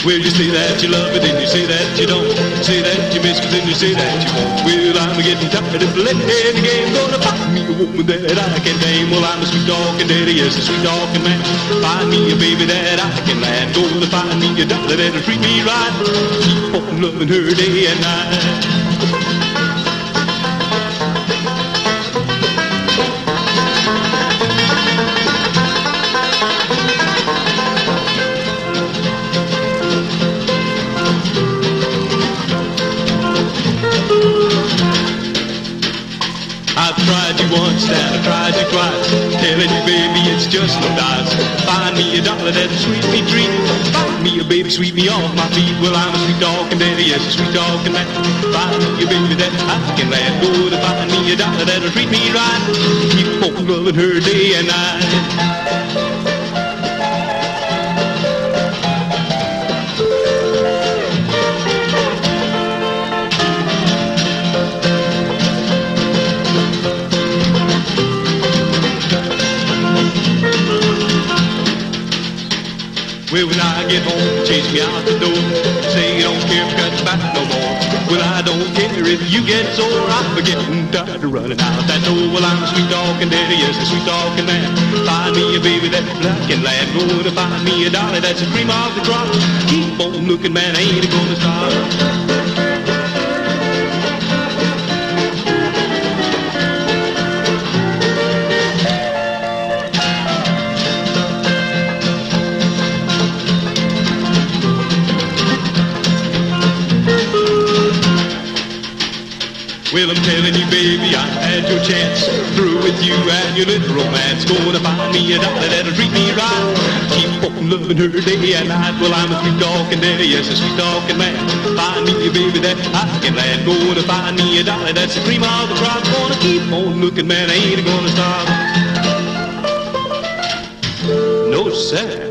Well, you say that you love it, and you say that you don't. Say that you miss it, and you say that you won't. Well, I'm getting tired of playing the game. Gonna find me a woman that I can name. Well, I'm a sweet talking daddy, yes, a sweet talking man. Find me a baby that I can land. Gonna find me a dollar that'll treat me right. Keep on loving her day and night. I've tried you once and I've tried you twice, telling you, baby, it's just no dice. Find me a dollar that'll sweet me treat. Find me a baby, sweep me off my feet. Well, I'm a sweet talking daddy, yes, a sweet talking man. Find me a baby that I can land. Go to find me a dollar that'll treat me right. Keep on loving her day and night. Well, when I get home, chase me out the door. Say you don't care if I got your back no more. Well, I don't care if you get sore. I'm getting tired of running out that door. Well, I'm a sweet talking daddy, yes, a sweet talking man. Find me a baby that I can land. Going to find me a dollar that's the cream of the crop. Keep on looking, man, I ain't gonna stop. Well, I'm telling you, baby, I had your chance. Through with you and your little romance. Gonna find me a dollar that'll treat me right. Keep on loving her day and night. Well, I'm a sweet talking daddy, yes, a sweet talking man. Find me a baby that I can land. Gonna find me a dollar that's the cream of the crop. Gonna keep on looking, man, I ain't gonna stop. No, sir.